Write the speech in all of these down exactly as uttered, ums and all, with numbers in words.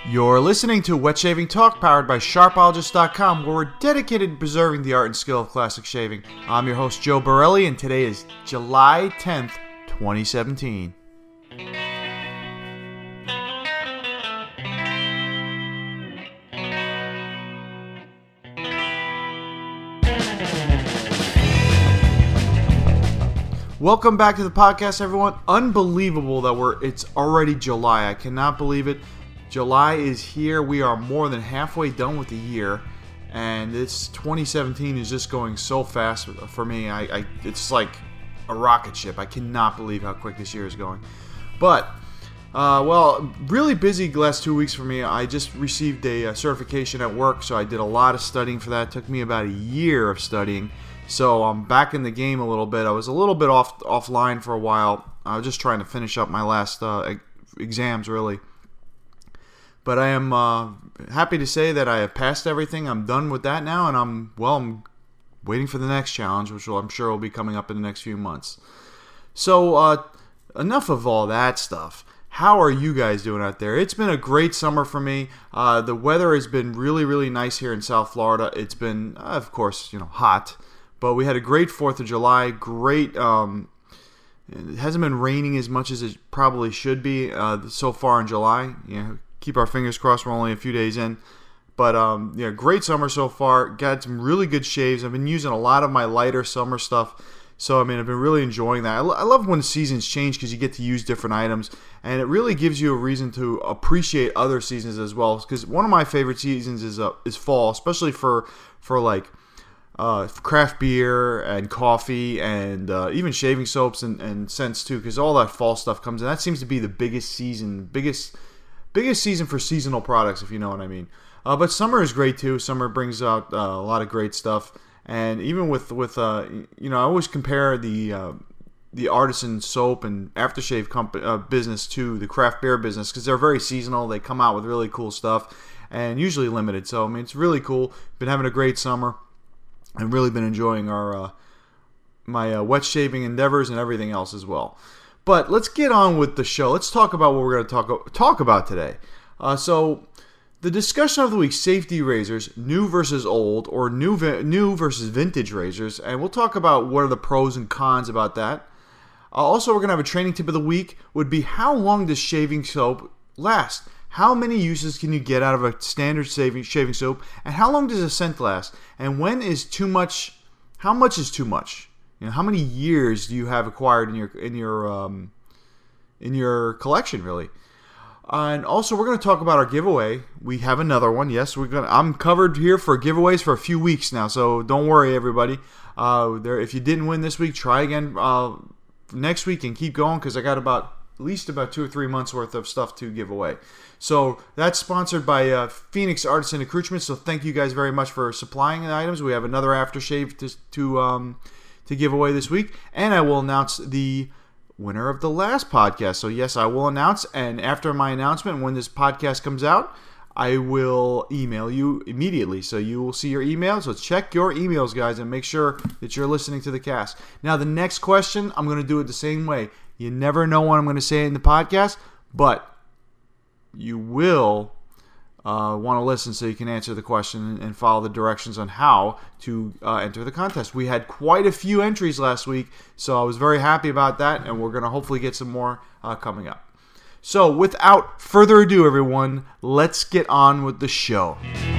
You're listening to Wet Shaving Talk, powered by Sharpologist dot com, where we're dedicated to preserving the art and skill of classic shaving. I'm your host, Joe Borelli, and today is July tenth, twenty seventeen. Welcome back to the podcast, everyone. Unbelievable that we're it's already July. I cannot believe it. July is here. We are more than halfway done with the year, and this twenty seventeen is just going so fast for me. I, I it's like a rocket ship. I cannot believe how quick this year is going. But uh, well, really busy last two weeks for me. I just received a, a certification at work, so I did a lot of studying for that. It took me about a year of studying. So I'm back in the game a little bit. I was a little bit off offline for a while. I was just trying to finish up my last uh, exams, really. But I am uh, happy to say that I have passed everything. I'm done with that now, and I'm, well, I'm waiting for the next challenge, which will, I'm sure will be coming up in the next few months. So uh, enough of all that stuff. How are you guys doing out there? It's been a great summer for me. Uh, the weather has been really, really nice here in South Florida. It's been, uh, of course, you know, hot. But we had a great fourth of July, great, um, it hasn't been raining as much as it probably should be uh, so far in July. You know, keep our fingers crossed, we're only a few days in. But, um, yeah, great summer so far. Got some really good shaves. I've been using a lot of my lighter summer stuff. So, I mean, I've been really enjoying that. I, lo- I love when seasons change because you get to use different items. And it really gives you a reason to appreciate other seasons as well. Because one of my favorite seasons is uh, is fall, especially for, for like, Uh, craft beer and coffee and uh, even shaving soaps and, and scents too, because all that fall stuff comes in. That seems to be the biggest season, biggest biggest season for seasonal products, if you know what I mean. Uh, but summer is great too. Summer brings out uh, a lot of great stuff, and even with with uh, you know, I always compare the uh, the artisan soap and aftershave comp- uh, business to the craft beer business because they're very seasonal. They come out with really cool stuff and usually limited. So I mean, it's really cool. Been having a great summer. I've really been enjoying our uh, my uh, wet shaving endeavors and everything else as well. But let's get on with the show. Let's talk about what we're going to talk talk about today. Uh, so the discussion of the week: safety razors, new versus old, or new vi- new versus vintage razors, and we'll talk about what are the pros and cons about that. Uh, also, we're going to have a training tip of the week. Would be how long does shaving soap last? How many uses can you get out of a standard shaving shaving soap, and how long does a scent last? And when is too much? How much is too much? You know, how many years do you have acquired in your in your um, in your collection, really? Uh, and also, we're going to talk about our giveaway. We have another one. Yes, we're going. I'm covered here for giveaways for a few weeks now, so don't worry, everybody. Uh, there, if you didn't win this week, try again uh, next week and keep going because I got about at least about two or three months worth of stuff to give away. So that's sponsored by uh, Phoenix Artisan Accoutrements. So thank you guys very much for supplying the items. We have another aftershave to to um, to give away this week, and I will announce the winner of the last podcast. So yes, I will announce, and after my announcement, when this podcast comes out, I will email you immediately. So you will see your email. So check your emails, guys, and make sure that you're listening to the cast. Now, the next question, I'm going to do it the same way. You never know what I'm going to say in the podcast, but you will uh, want to listen so you can answer the question and follow the directions on how to uh, enter the contest. We had quite a few entries last week, so I was very happy about that, and we're going to hopefully get some more uh, coming up. So without further ado, everyone, let's get on with the show.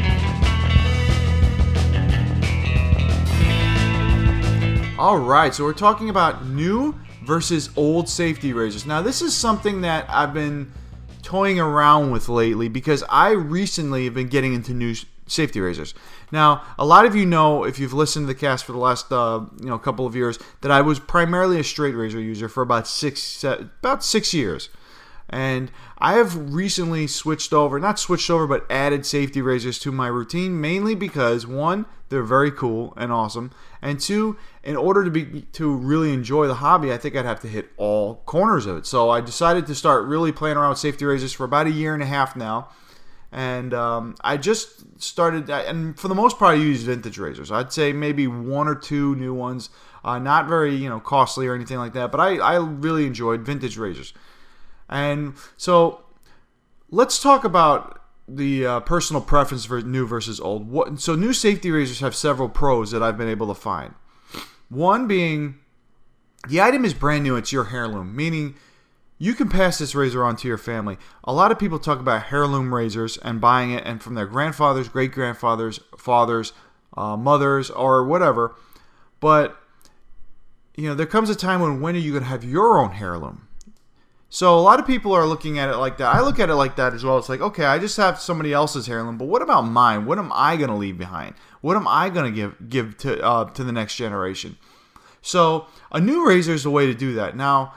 All right, so we're talking about new versus old safety razors. Now, this is something that I've been toying around with lately because I recently have been getting into new safety razors. Now, a lot of you know, if you've listened to the cast for the last uh, you know couple of years, that I was primarily a straight razor user for about six about six years. And I have recently switched over, not switched over, but added safety razors to my routine, mainly because, one, they're very cool and awesome, and two, in order to be to really enjoy the hobby, I think I'd have to hit all corners of it. So I decided to start really playing around with safety razors for about a year and a half now, and um, I just started, and for the most part, I use vintage razors. I'd say maybe one or two new ones, uh, not very you know costly or anything like that, but I, I really enjoyed vintage razors. And so let's talk about the uh, personal preference for new versus old. What, so new safety razors have several pros that I've been able to find. One being, the item is brand new. It's your heirloom, meaning you can pass this razor on to your family. A lot of people talk about heirloom razors and buying it and from their grandfathers, great-grandfathers, fathers, uh, mothers, or whatever. But, you know, there comes a time when when are you going to have your own heirloom? So a lot of people are looking at it like that. I look at it like that as well. It's like, okay, I just have somebody else's heirloom, but what about mine? What am I going to leave behind? What am I going to give give to uh, to the next generation? So a new razor is a way to do that. Now,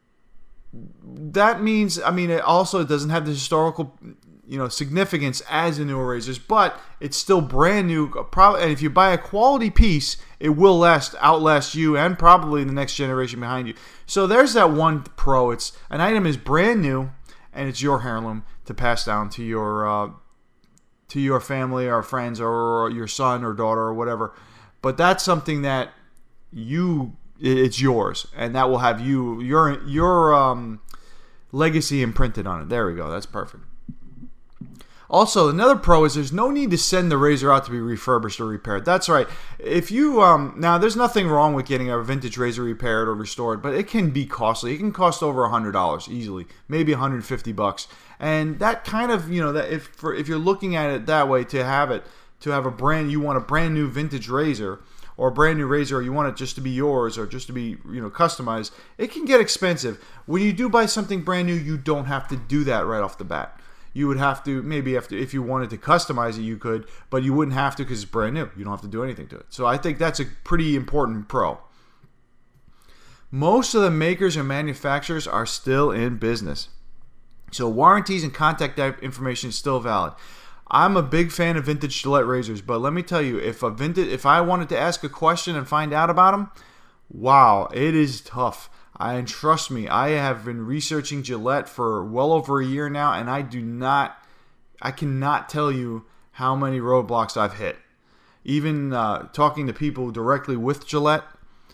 that means, I mean, it also doesn't have the historical, you know, significance as the newer razors, but it's still brand new. Probably, and if you buy a quality piece, it will last, outlast you and probably the next generation behind you. So there's that one pro. It's an item is brand new, and it's your heirloom to pass down to your uh, to your family or friends or your son or daughter or whatever. But that's something that you. It's yours, and that will have you your your um, legacy imprinted on it. There we go. That's perfect. Also, another pro is there's no need to send the razor out to be refurbished or repaired. That's right. If you um, now, there's nothing wrong with getting a vintage razor repaired or restored, but it can be costly. It can cost over a hundred dollars easily, maybe a hundred fifty bucks, and that kind of you know that if for, if you're looking at it that way, to have it to have a brand you want a brand new vintage razor. Or a brand new razor, or you want it just to be yours, or just to be, you know, customized, it can get expensive. When you do buy something brand new, you don't have to do that right off the bat. You would have to, maybe after, if you wanted to customize it, you could, but you wouldn't have to because it's brand new. You don't have to do anything to it. So I think that's a pretty important pro. Most of the makers and manufacturers are still in business. So warranties and contact information is still valid. I'm a big fan of vintage Gillette razors, but let me tell you, if a vintage, if I wanted to ask a question and find out about them, wow, it is tough. I, and trust me, I have been researching Gillette for well over a year now, and I do not, I cannot tell you how many roadblocks I've hit. Even uh, talking to people directly with Gillette,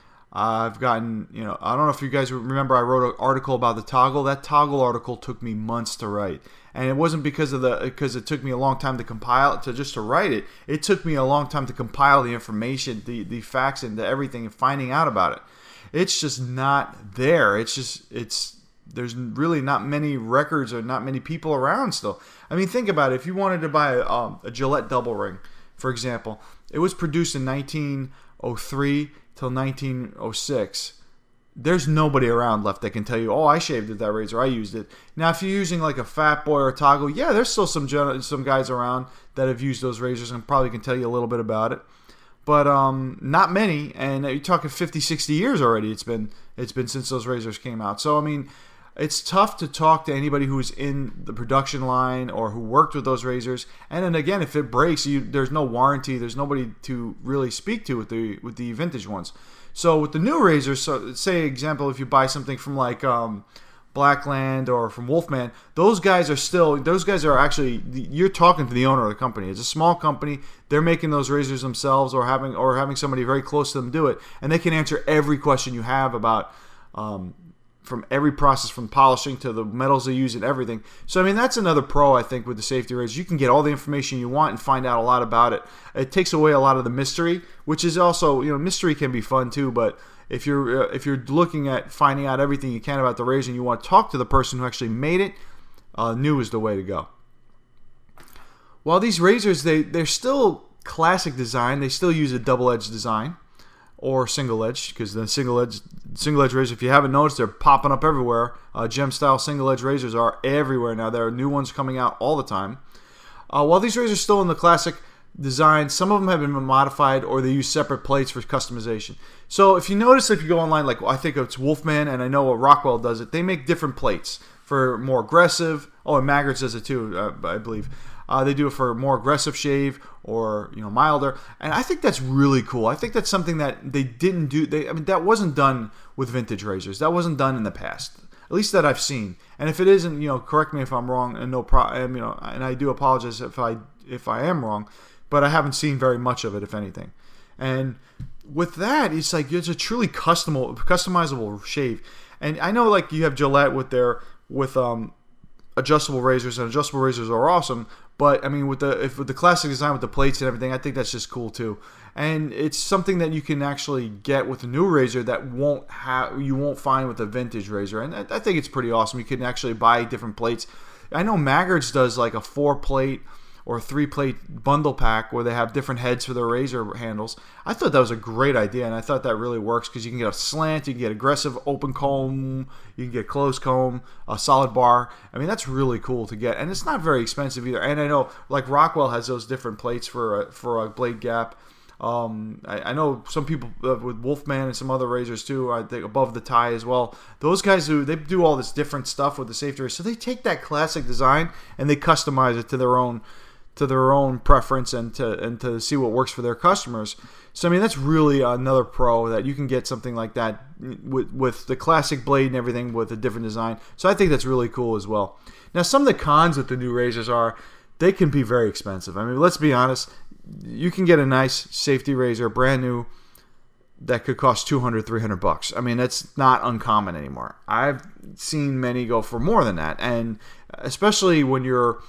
uh, I've gotten, you know, I don't know if you guys remember I wrote an article about the toggle. That toggle article took me months to write. And it wasn't because of the because it took me a long time to compile to just to write it. It took me a long time to compile the information, the the facts, and the everything, and finding out about it. It's just not there. It's just it's there's really not many records or not many people around still. I mean, think about it. If you wanted to buy a, um, a Gillette double ring, for example, it was produced in nineteen oh three till nineteen oh six. There's nobody around left that can tell you, oh, I shaved with that razor, I used it. Now, if you're using like a Fat Boy or a Toggle, yeah, there's still some some guys around that have used those razors and probably can tell you a little bit about it. But um, not many, and you're talking fifty, sixty years already. It's been it's been since those razors came out. So, I mean, it's tough to talk to anybody who's in the production line or who worked with those razors. And then again, if it breaks, you, there's no warranty. There's nobody to really speak to with the with the vintage ones. So with the new razors, so say example, if you buy something from like um, Blackland or from Wolfman, those guys are still, those guys are actually, you're talking to the owner of the company. It's a small company. They're making those razors themselves, or having or having somebody very close to them do it, and they can answer every question you have about um, from every process, from polishing to the metals they use and everything. So, I mean, that's another pro, I think, with the safety razors. You can get all the information you want and find out a lot about it. It takes away a lot of the mystery, which is also, you know, mystery can be fun too, but if you're, uh, if you're looking at finding out everything you can about the razor and you want to talk to the person who actually made it, uh, new is the way to go. While these razors, they, they're still classic design, they still use a double-edged design. Or single edge, because the single edge single edge razors, if you haven't noticed, they're popping up everywhere. Uh, gem style single edge razors are everywhere now. There are new ones coming out all the time. Uh, while these razors are still in the classic design, some of them have been modified, or they use separate plates for customization. So if you notice, if you go online, like I think it's Wolfman, and I know Rockwell does it, they make different plates for more aggressive. Oh, and Maggard's does it too, uh, I believe. Uh, they do it for more aggressive shave or, you know, milder, and I think that's really cool. I think that's something that they didn't do. They, I mean, that wasn't done with vintage razors. That wasn't done in the past, at least that I've seen. And if it isn't, you know, correct me if I'm wrong, and no problem. You know, and I do apologize if I if I am wrong, but I haven't seen very much of it, if anything. And with that, it's like it's a truly customizable, customizable shave. And I know, like, you have Gillette with their with um. adjustable razors, and adjustable razors are awesome, But I mean, with the if with the classic design with the plates and everything, I think that's just cool too. And it's something that you can actually get with a new razor that won't have you won't find with a vintage razor. And I, I think it's pretty awesome. You can actually buy different plates. I know Maggard's does like a four plate or three plate bundle pack where they have different heads for their razor handles. I thought that was a great idea, and I thought that really works because you can get a slant, you can get aggressive open comb, you can get closed comb, a solid bar. I mean, that's really cool to get, and it's not very expensive either. And I know like Rockwell has those different plates for a, for a blade gap. Um, I, I know some people uh, with Wolfman and some other razors too, I think above the tie as well. Those guys who they do all this different stuff with the safety razor, so they take that classic design and they customize it to their own to their own preference and to and to see what works for their customers. So I mean, that's really another pro that you can get something like that with with the classic blade and everything with a different design. So I think that's really cool as well. Now, some of the cons with the new razors are they can be very expensive. I mean, let's be honest. You can get a nice safety razor, brand new, that could cost two hundred, three hundred bucks. I mean, that's not uncommon anymore. I've seen many go for more than that, and especially when you're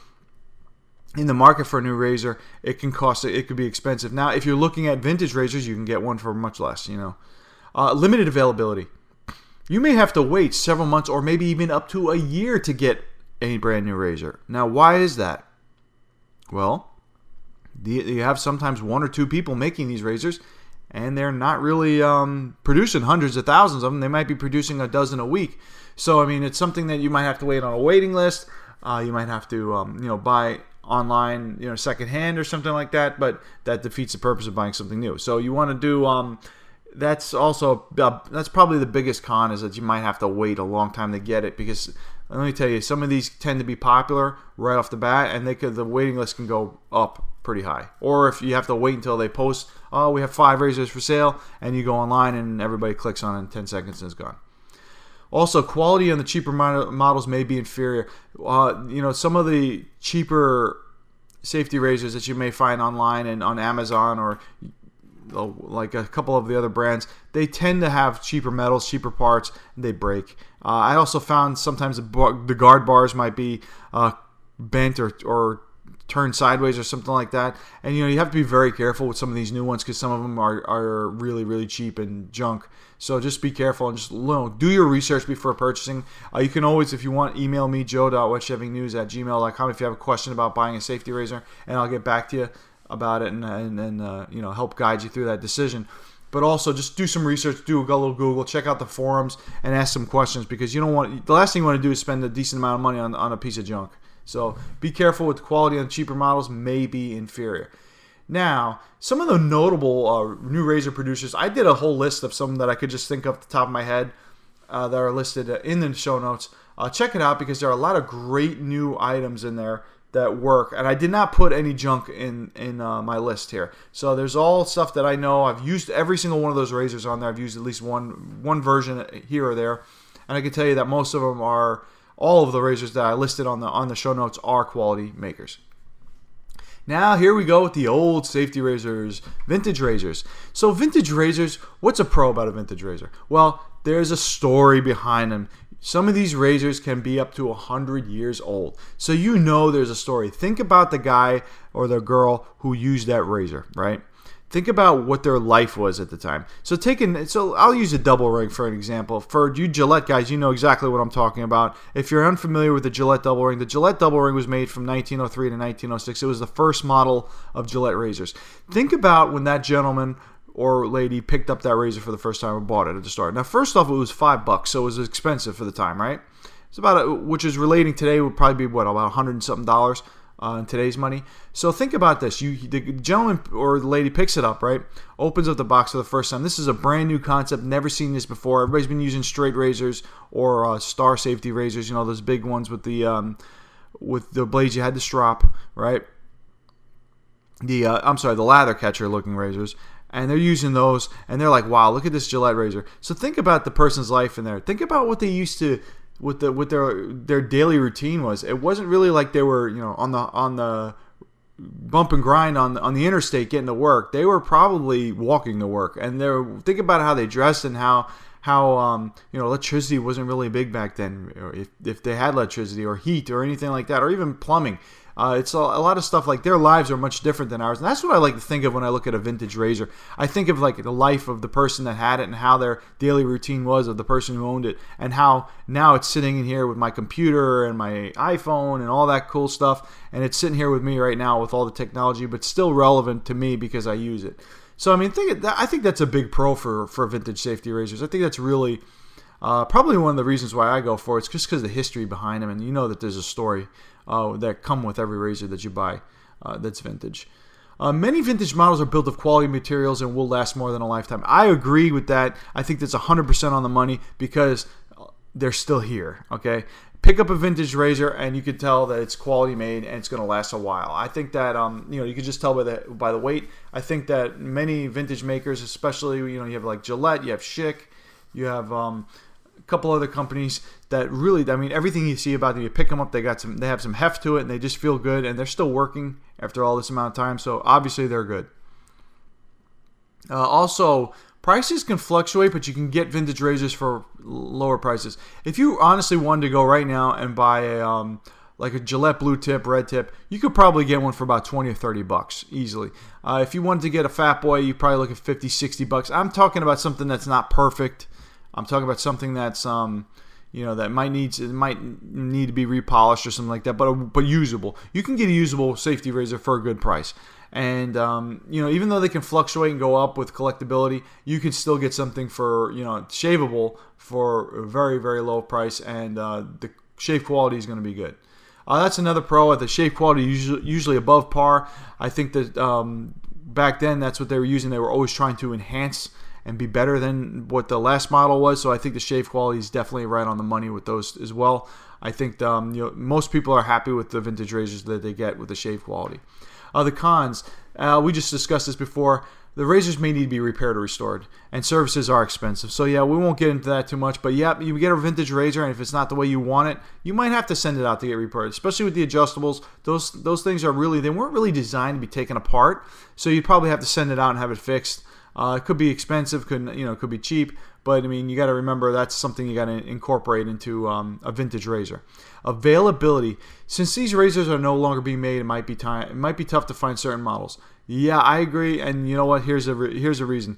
in the market for a new razor, it can cost it could be expensive. Now, if you're looking at vintage razors, you can get one for much less. You know, uh, limited availability. You may have to wait several months or maybe even up to a year to get a brand new razor. Now, why is that? Well, you have sometimes one or two people making these razors, and they're not really um, producing hundreds of thousands of them. They might be producing a dozen a week. So, I mean, it's something that you might have to wait on a waiting list. Uh, you might have to, um, you know, buy online, you know, secondhand or something like that. But that defeats the purpose of buying something new. So you want to do. Um, that's also uh, that's probably the biggest con is that you might have to wait a long time to get it because. Let me tell you, some of these tend to be popular right off the bat, and they could the waiting list can go up pretty high. Or if you have to wait until they post, oh, we have five razors for sale, and you go online and everybody clicks on it in ten seconds and it's gone. Also, quality on the cheaper models may be inferior. Uh, you know, some of the cheaper safety razors that you may find online and on Amazon or like a couple of the other brands, they tend to have cheaper metals, cheaper parts, and they break. Uh, I also found sometimes the, bar, the guard bars might be uh, bent or, or turned sideways or something like that. And you know you have to be very careful with some of these new ones because some of them are, are really, really cheap and junk. So just be careful and just you know, do your research before purchasing. Uh, you can always, if you want, email me, joe dot wetshavingnews at gmail dot com if you have a question about buying a safety razor, and I'll get back to you about it and, and, and uh, you know help guide you through that decision. But also just do some research, do a little Google, check out the forums, and ask some questions because you don't want the last thing you want to do is spend a decent amount of money on, on a piece of junk. So be careful with the quality on cheaper models may be inferior. Now, some of the notable uh, new razor producers, I did a whole list of some that I could just think off the top of my head uh, that are listed in the show notes. Uh, check it out because there are a lot of great new items in there that work, and I did not put any junk in in uh, my list here. So there's all stuff that I know. I've used every single one of those razors on there. I've used at least one one version here or there, and I can tell you that most of them are all of the razors that I listed on the on the show notes are quality makers. Now here we go with the old safety razors, vintage razors. So vintage razors, what's a pro about a vintage razor? Well, there's a story behind them. Some of these razors can be up to one hundred years old. So you know there's a story. Think about the guy or the girl who used that razor, right? Think about what their life was at the time. So taking, so I'll use a double ring for an example. For you Gillette guys, you know exactly what I'm talking about. If you're unfamiliar with the Gillette double ring, the Gillette double ring was made from nineteen oh three to nineteen oh six. It was the first model of Gillette razors. Think about when that gentleman or lady picked up that razor for the first time and bought it at the store. Now, first off, it was five bucks, so it was expensive for the time, right? It's about, a, which is relating today would probably be what, about a hundred and something dollars uh, in today's money. So think about this: you, the gentleman or the lady picks it up, right? Opens up the box for the first time. This is a brand new concept, never seen this before. Everybody's been using straight razors or uh, star safety razors, you know, those big ones with the um, with the blades you had to strop, right? The uh, I'm sorry, the lather catcher looking razors. And they're using those, and they're like, "Wow, look at this Gillette razor." So think about the person's life in there. Think about what they used to, what the what their their daily routine was. It wasn't really like they were, you know, on the on the bump and grind on on the interstate getting to work. They were probably walking to work, and they're think about how they dressed and how how um you know electricity wasn't really big back then. Or if if they had electricity or heat or anything like that, or even plumbing. Uh, it's a, a lot of stuff like their lives are much different than ours, and that's what I like to think of when I look at a vintage razor. I think of like the life of the person that had it and how their daily routine was of the person who owned it, and how now it's sitting in here with my computer and my iPhone and all that cool stuff, and it's sitting here with me right now with all the technology, but still relevant to me because I use it. So I mean, think I think that's a big pro for for vintage safety razors. I think that's really uh, probably one of the reasons why I go for it. It's just because of the history behind them, and you know that there's a story uh, that come with every razor that you buy uh, that's vintage. Uh, many vintage models are built of quality materials and will last more than a lifetime. I agree with that. I think that's one hundred percent on the money because they're still here. Okay, pick up a vintage razor and you can tell that it's quality made and it's going to last a while. I think that um, you know you can just tell by the by the weight. I think that many vintage makers, especially you know you have like Gillette, you have Schick, you have um, a couple other companies that really, I mean, everything you see about them, you pick them up, they got some, they have some heft to it, and they just feel good, and they're still working after all this amount of time. So obviously they're good. Uh, also, prices can fluctuate, but you can get vintage razors for lower prices. If you honestly wanted to go right now and buy a um, like a Gillette blue tip, red tip, you could probably get one for about twenty or thirty bucks easily. Uh, if you wanted to get a Fat Boy, you probably look at fifty, sixty bucks. I'm talking about something that's not perfect. I'm talking about something that's um, you know, that might need it might need to be repolished or something like that, but but usable. You can get a usable safety razor for a good price. And um, you know, even though they can fluctuate and go up with collectability, you can still get something for, you know, shavable for a very, very low price, and uh, the shave quality is going to be good. Uh, that's another pro. The shave quality usually usually above par. I think that um, back then that's what they were using. They were always trying to enhance and be better than what the last model was. So I think the shave quality is definitely right on the money with those as well. I think um, you know, most people are happy with the vintage razors that they get with the shave quality. Uh, the cons, uh, we just discussed this before. The razors may need to be repaired or restored, and services are expensive. So yeah, we won't get into that too much. But yeah, you get a vintage razor, and if it's not the way you want it, you might have to send it out to get repaired. Especially with the adjustables, those those things are really, they weren't really designed to be taken apart. So you'd probably have to send it out and have it fixed. Uh, it could be expensive, could you know, could be cheap, but I mean, you got to remember that's something you got to incorporate into um, a vintage razor. Availability, since these razors are no longer being made, it might be time, it might be tough to find certain models. Yeah, I agree, and you know what? Here's a re here's a reason.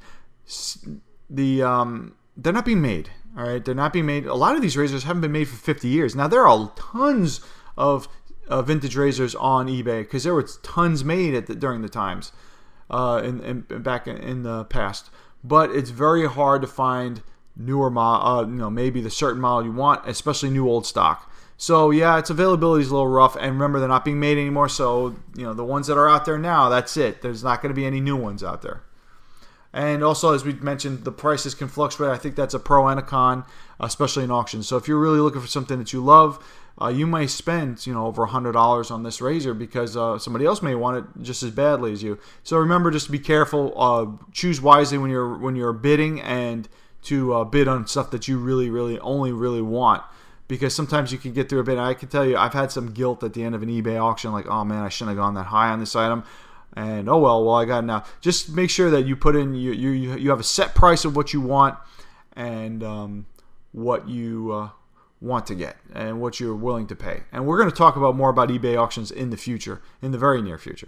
The um, they're not being made. All right, they're not being made. A lot of these razors haven't been made for fifty years. Now there are tons of uh, vintage razors on eBay because there were tons made at the, during the times. Uh, in, in back in, in the past, but it's very hard to find newer model, uh, you know, maybe the certain model you want, especially new old stock. So yeah, its availability is a little rough, and remember they're not being made anymore. So you know, the ones that are out there now, that's it. There's not going to be any new ones out there. And also, as we mentioned, the prices can fluctuate. I think that's a pro and a con, especially in auctions. So if you're really looking for something that you love, Uh, you may spend, you know, over a hundred dollars on this razor because uh, somebody else may want it just as badly as you. So remember, just to be careful. Uh, choose wisely when you're when you're bidding, and to uh, bid on stuff that you really, really only really want. Because sometimes you can get through a bid. I can tell you, I've had some guilt at the end of an eBay auction, like, oh man, I shouldn't have gone that high on this item. And oh well, well I got it now. Just make sure that you put in you you you have a set price of what you want, and um, what you. Uh, want to get and what you're willing to pay. And we're going to talk about more about eBay auctions in the future, in the very near future.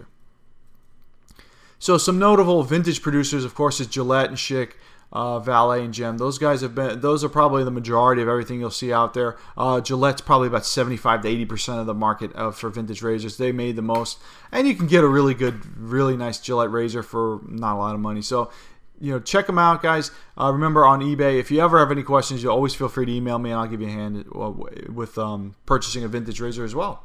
So some notable vintage producers, of course, is Gillette and Schick, uh, Valet and Gem. Those guys have been, those are probably the majority of everything you'll see out there. Uh, Gillette's probably about seventy-five to eighty percent of the market uh, for vintage razors. They made the most, and you can get a really good, really nice Gillette razor for not a lot of money. So you know, check them out, guys. Uh, remember, on eBay, if you ever have any questions, you always feel free to email me, and I'll give you a hand with um, purchasing a vintage razor as well.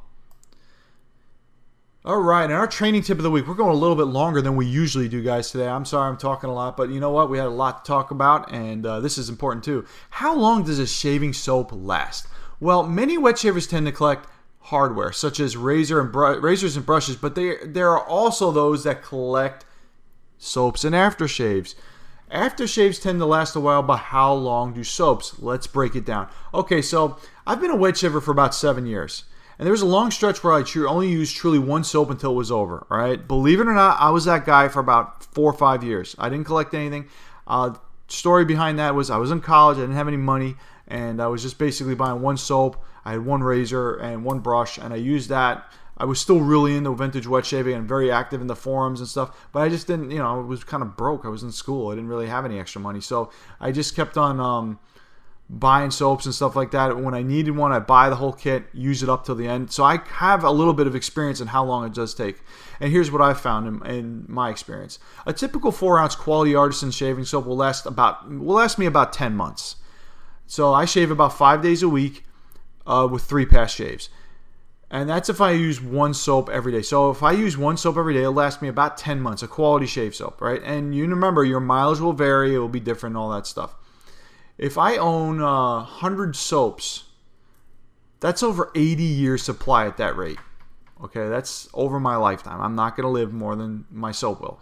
All right, and our training tip of the week, we're going a little bit longer than we usually do, guys, today. I'm sorry I'm talking a lot, but you know what? We had a lot to talk about, and uh, this is important too. How long does a shaving soap last? Well, many wet shavers tend to collect hardware, such as razor and razors and brushes, but they, there are also those that collect soaps and aftershaves. Aftershaves tend to last a while, but how long do soaps? Let's break it down. Okay, so I've been a wet shaver for about seven years. And there was a long stretch where I only used truly one soap until it was over. All right, believe it or not, I was that guy for about four or five years. I didn't collect anything. Uh, story behind that was I was in college, I didn't have any money, and I was just basically buying one soap. I had one razor and one brush, and I used that. I was still really into vintage wet shaving and very active in the forums and stuff, but I just didn't, you know, I was kind of broke. I was in school. I didn't really have any extra money. So I just kept on um, buying soaps and stuff like that. When I needed one, I buy the whole kit, use it up till the end. So I have a little bit of experience in how long it does take. And here's what I found in, in my experience. A typical four ounce quality artisan shaving soap will last about will last me about ten months. So I shave about five days a week uh, with three pass shaves. And that's if I use one soap every day. So if I use one soap every day, it'll last me about ten months, a quality shave soap, right? And you remember, your mileage will vary, it will be different, all that stuff. If I own uh, one hundred soaps, that's over eighty years supply at that rate. Okay, that's over my lifetime. I'm not going to live more than my soap will.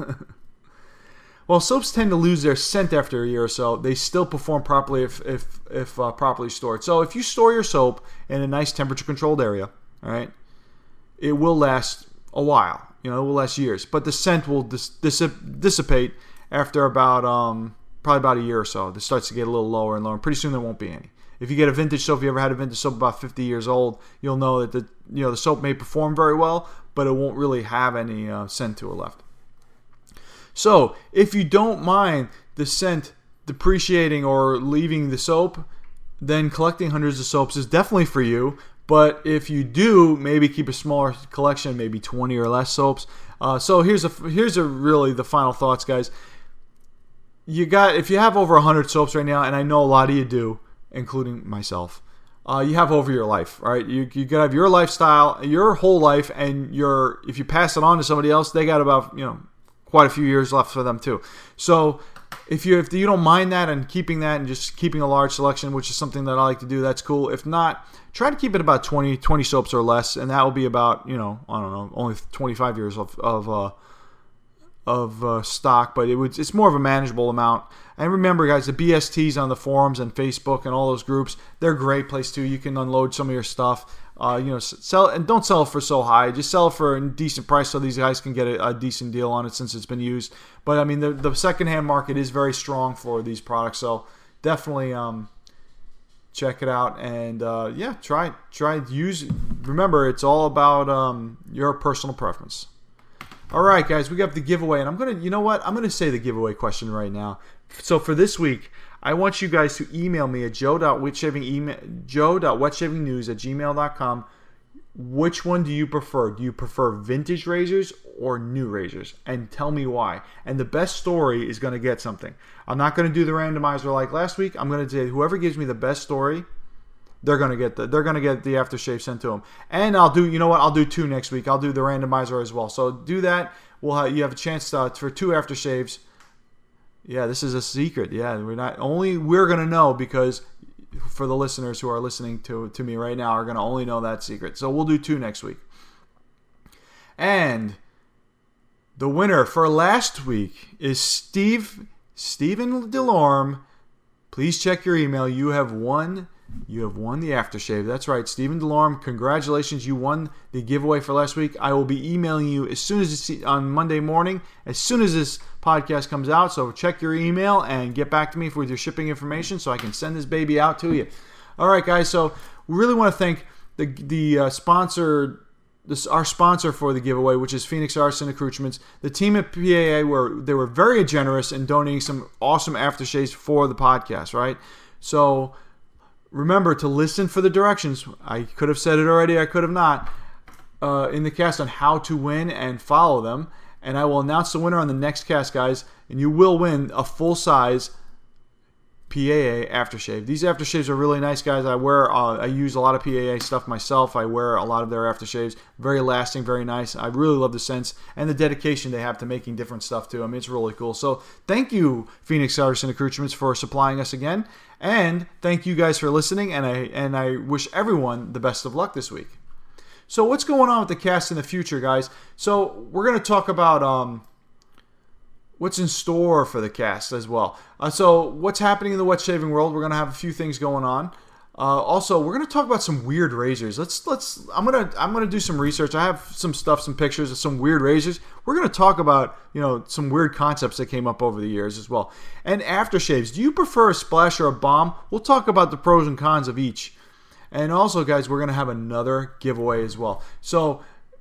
Well, soaps tend to lose their scent after a year or so. They still perform properly if, if, if uh, properly stored. So if you store your soap in a nice temperature-controlled area, all right, it will last a while. You know, it will last years. But the scent will dis dissip dissipate after about um, probably about a year or so. It starts to get a little lower and lower. And pretty soon there won't be any. If you get a vintage soap, if you ever had a vintage soap about fifty years old, you'll know that the you know the soap may perform very well, but it won't really have any uh, scent to it left. So if you don't mind the scent depreciating or leaving the soap, then collecting hundreds of soaps is definitely for you. But if you do, maybe keep a smaller collection, maybe twenty or less soaps. Uh, so here's a here's a really the final thoughts, guys. You got if you have over one hundred soaps right now, and I know a lot of you do, including myself, uh, you have over your life, right? You you gotta have your lifestyle, your whole life, and your if you pass it on to somebody else, they got about you know quite a few years left for them too. So if you if you don't mind that and keeping that and just keeping a large selection, which is something that I like to do, that's cool. If not, try to keep it about twenty, twenty soaps or less, and that will be about you know I don't know only twenty-five years of of uh, of uh, stock, but it would it's more of a manageable amount. And remember, guys, the B S Ts on the forums and Facebook and all those groups, they're a great place too. You can unload some of your stuff. Uh, you know, sell and don't sell it for so high. Just sell it for a decent price so these guys can get a, a decent deal on it since it's been used. But I mean, the the secondhand market is very strong for these products, so definitely um, check it out and uh, yeah, try try use. Remember, it's all about um, your personal preference. All right, guys, we got the giveaway, and I'm gonna, you know what? I'm gonna say the giveaway question right now. So for this week, I want you guys to email me at joe dot wetshaving email joe dot wetshavingnews at gmail dot com. Which one do you prefer? Do you prefer vintage razors or new razors? And tell me why. And the best story is gonna get something. I'm not gonna do the randomizer like last week. I'm gonna say whoever gives me the best story, they're gonna get the they're gonna get the aftershave sent to them. And I'll do you know what I'll do two next week. I'll do the randomizer as well. So do that. We'll have, you have a chance to, for two aftershaves. Yeah, this is a secret. Yeah, we're not only we're gonna know because for the listeners who are listening to to me right now are gonna only know that secret. So we'll do two next week. And the winner for last week is Steve Stephen Delorme. Please check your email. You have won. You have won the aftershave. That's right, Stephen Delorme. Congratulations, you won the giveaway for last week. I will be emailing you as soon as it's on Monday morning, as soon as this podcast comes out. So check your email and get back to me with your shipping information so I can send this baby out to you. All right, guys. So we really want to thank the the uh, sponsor, this our sponsor for the giveaway, which is Phoenix Artisan Accoutrements. The team at P A A were they were very generous in donating some awesome aftershaves for the podcast. Right, so. Remember to listen for the directions. I could have said it already, I could have not, uh, in the cast on how to win and follow them. And I will announce the winner on the next cast, guys. And you will win a full-size P A A aftershave. These aftershaves are really nice, guys. I wear, uh, I use a lot of P A A stuff myself. I wear a lot of their aftershaves. Very lasting, very nice. I really love the scents and the dedication they have to making different stuff too. I mean, it's really cool. So thank you, Phoenix Artisan Accoutrements, for supplying us again. And thank you guys for listening, and I and I wish everyone the best of luck this week. So what's going on with the cast in the future, guys? So we're going to talk about um, what's in store for the cast as well. Uh, so what's happening in the wet shaving world? We're going to have a few things going on. Uh, also, we're going to talk about some weird razors. Let's let's. I'm gonna I'm gonna do some research. I have some stuff, some pictures of some weird razors. We're going to talk about you know some weird concepts that came up over the years as well. And aftershaves. Do you prefer a splash or a balm? We'll talk about the pros and cons of each. And also, guys, we're going to have another giveaway as well. So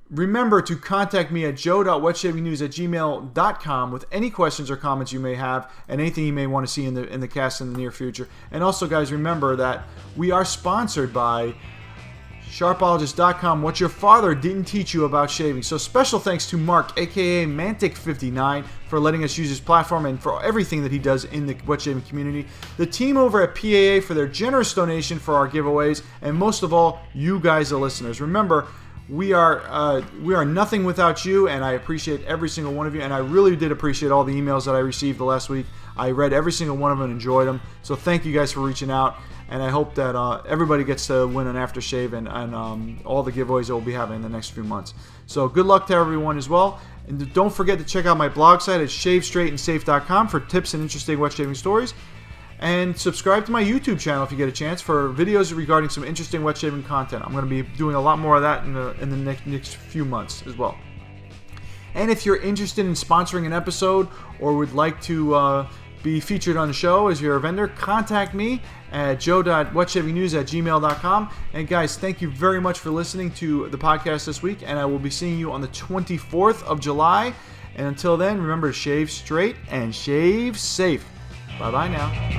Remember to contact me at joe dot wet shaving news at gmail dot com with any questions or comments you may have and anything you may want to see in the in the cast in the near future. And also, guys, remember that we are sponsored by Sharpologist dot com, what your father didn't teach you about shaving. So special thanks to Mark, aka Mantic fifty-nine, for letting us use his platform and for everything that he does in the wet shaving community. The team over at P A A for their generous donation for our giveaways, and most of all, you guys, the listeners. Remember, we are uh, we are nothing without you, and I appreciate every single one of you. And I really did appreciate all the emails that I received the last week. I read every single one of them and enjoyed them. So thank you guys for reaching out. And I hope that uh, everybody gets to win an aftershave and, and um, all the giveaways that we'll be having in the next few months. So good luck to everyone as well. And don't forget to check out my blog site at shave straight and safe dot com for tips and interesting wet shaving stories. And subscribe to my YouTube channel if you get a chance for videos regarding some interesting wet shaving content. I'm going to be doing a lot more of that in the, in the next, next few months as well. And if you're interested in sponsoring an episode or would like to uh, be featured on the show as your vendor, contact me at joe dot wet shaving news at gmail dot com. And guys, thank you very much for listening to the podcast this week, and I will be seeing you on the twenty-fourth of July. And until then, remember to shave straight and shave safe. Bye-bye now.